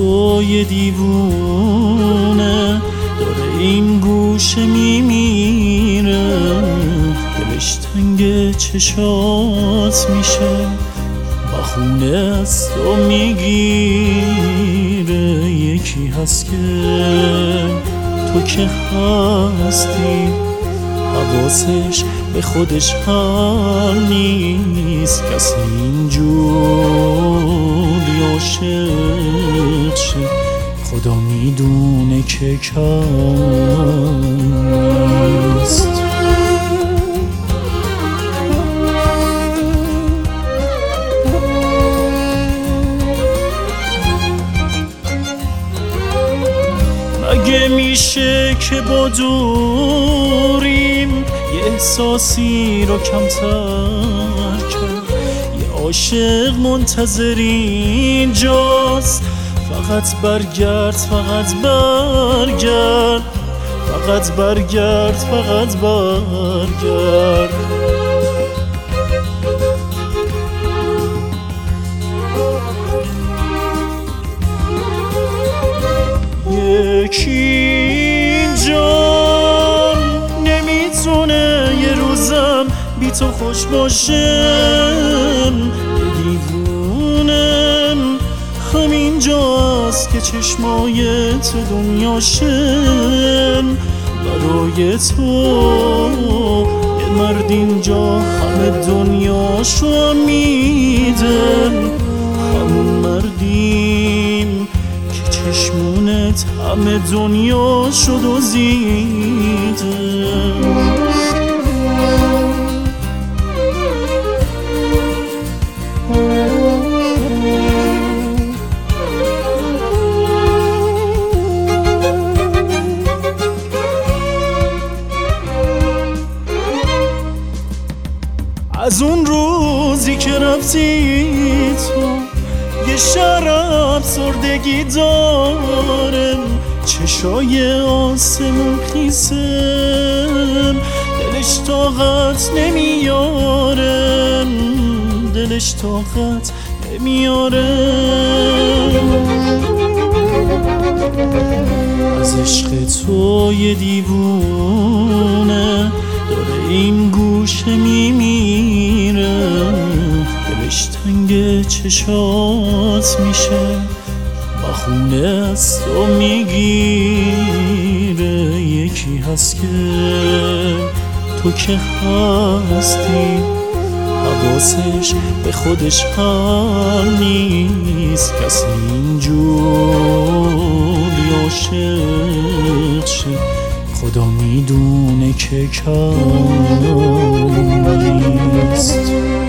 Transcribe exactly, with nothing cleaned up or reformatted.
توی دیوونه داره این گوشه میمیره، دلش تنگ چشات میشه، بخونه از تو میگیره. یکی هست که تو که هستی حواسش به خودش حال نیست، کسی اینجوری عاشق شه خدا میدونه که کم نیست. مگه میشه که با دوریم یه احساسی رو کمتر کرد؟ یه عاشق منتظر اینجاست، فقط برگرد فقط برگرد فقط برگرد فقط برگرد. یکی اینجا نمیتونه یه روزم بی تو خوش باشم، یه دیوونم همینجاست که چشمای تو دنیاشم. برای تو یه مرد اینجا همه دنیاشو میدن، همون مردیم که چشمونت همه دنیاشو دزدیدن. از اون روزی که رفتی تو یه شراب سردگی دارم، چشای آسمون خیسم، دلش طاقت نمیارم دلش طاقت نمیارم. از عشق تو یه دیوونه داره این گوشه میمیره، دلش تنگ چشات میشه، بخونه از تو میگیره. یکی هست که تو که هستی حواسش به خودش حال نیست، کسی اینجوری عاشق شه خدا میدونه که کم نیست.